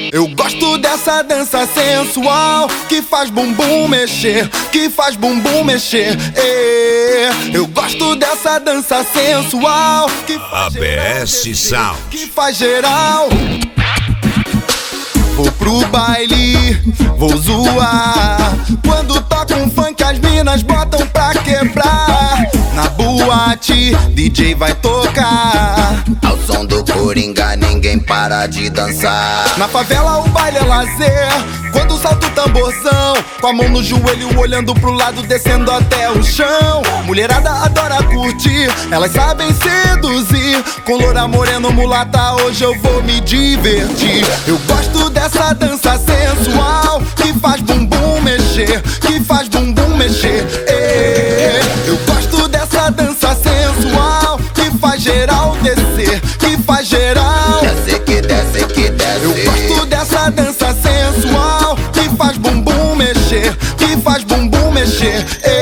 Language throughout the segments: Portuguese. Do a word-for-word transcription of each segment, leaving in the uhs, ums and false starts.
Eu gosto dessa dança sensual que faz bumbum mexer, que faz bumbum mexer. É. Eu gosto dessa dança sensual que faz A B S Sound, que faz geral. Vou pro baile, vou zoar. Quando toca um funk as minas botam pra quebrar. Na boate, D J vai tocar. Ao som do Coringa ninguém para de dançar. Na favela o baile é lazer. Quando salta o tamborzão, com a mão no joelho olhando pro lado, descendo até o chão. Mulherada adora curtir, elas sabem seduzir. Com loura, moreno, mulata, hoje eu vou me divertir. Eu gosto dessa dança sensual que faz bumbum mexer, que faz bumbum mexer. É. Eu gosto dessa dança sensual que faz geral descer, que faz geral desce, que desce, que desce. Eu gosto dessa dança sensual que faz bumbum mexer, que faz bumbum mexer.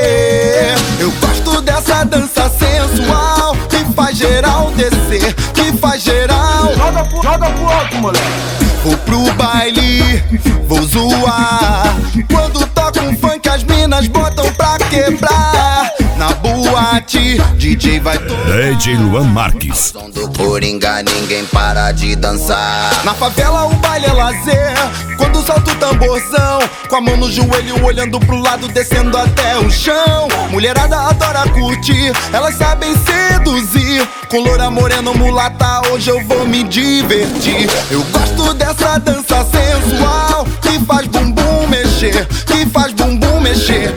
É. Eu gosto dessa dança sensual que faz geral descer, que faz geral. Joga pro, joga pro alto, moleque. Vou pro baile, vou zoar. Quando toca um funk as minas botam pra quebrar. Na boate, D J vai tocar. D J Luan Marques. Ao som do Coringa ninguém para de dançar. Na favela o baile é lazer. Quando salta o tamborzão, com a mão no joelho olhando pro lado, descendo até o chão. Mulherada adora curtir, elas sabem seduzir. Com loura, moreno, mulata, hoje eu vou me divertir. Eu gosto dessa dança sensual que faz bumbum mexer, que faz bumbum mexer.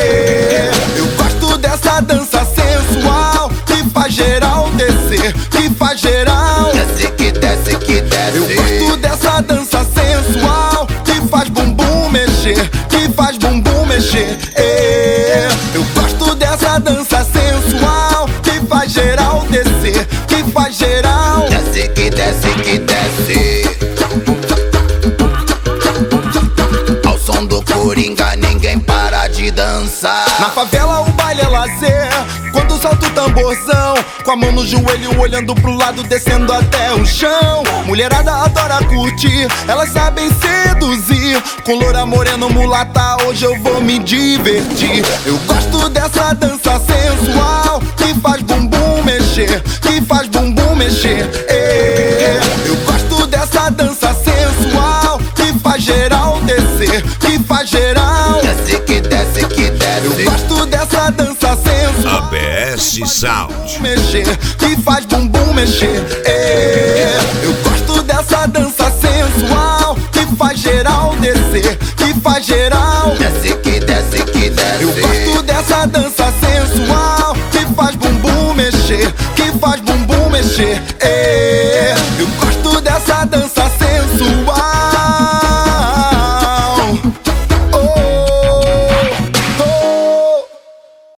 É. Eu gosto dessa dança sensual que faz geral descer, que faz geral desce, que desce, que desce. Eu gosto dessa dança sensual que faz bumbum mexer, que faz bumbum mexer. É. Eu gosto dessa dança sensual que faz geral descer, que faz geral desce, que desce, que desce. Ao som do Coringa ninguém para de dançar. Na favela o baile é lazer. Quando salta o tamborzão, com a mão no joelho olhando pro lado, descendo até o chão. Mulherada adora curtir, elas sabem seduzir. Com loura, moreno, mulata, hoje eu vou me divertir. Eu gosto dessa dança sensual que faz bumbum mexer, que faz bumbum mexer. É. Eu gosto dessa dança sensual que faz geral descer, que faz geral desce, que desce, que desce. Eu gosto dessa dança sensual A B S Sound, mexer, que faz bumbum mexer. É. Eu gosto dessa dança sensual que faz geral descer, que faz geral desce, que desce, que desce. Eu gosto dessa dança sensual que faz bumbum mexer, que faz bumbum mexer. É.